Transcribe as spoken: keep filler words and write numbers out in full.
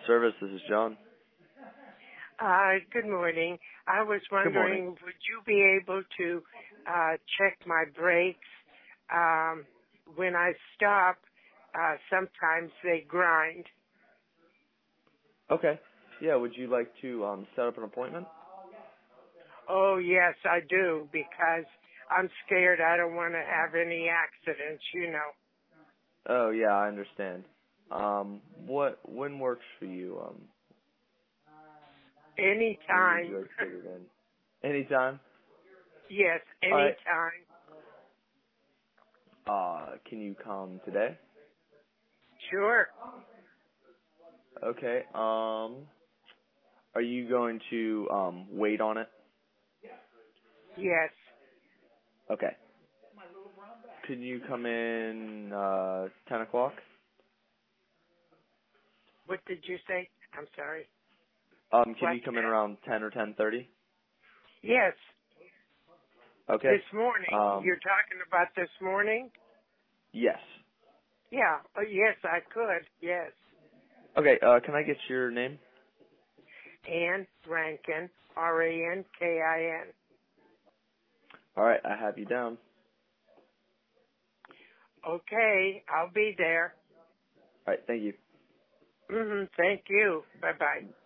Service, this is John. Uh, good morning. I was Good morning. wondering, would you be able to uh, check my brakes? Um, when I stop, uh, sometimes they grind. Okay. Yeah, would you like to um, set up an appointment? Oh, yes, I do, because I'm scared I don't want to have any accidents, you know. Oh, yeah, I understand. Um, what when works for you? Um, when would Anytime. you like to get it in? Anytime. Yes, All right. anytime. Uh, can you come today? Sure. Okay. Um, are you going to um wait on it? Yes. Okay. Can you come in uh ten o'clock? What did you say? I'm sorry. Um, can you What's come in that? around ten or ten thirty? Yes, Okay. this morning. Um, You're talking about this morning? yes. Yeah. Oh, yes, I could. Yes. Okay. Uh, can I get your name? Ann Rankin, R A N K I N. All right, I have you down. Okay, I'll be there. All right, thank you. Mhm. Thank you. Bye bye.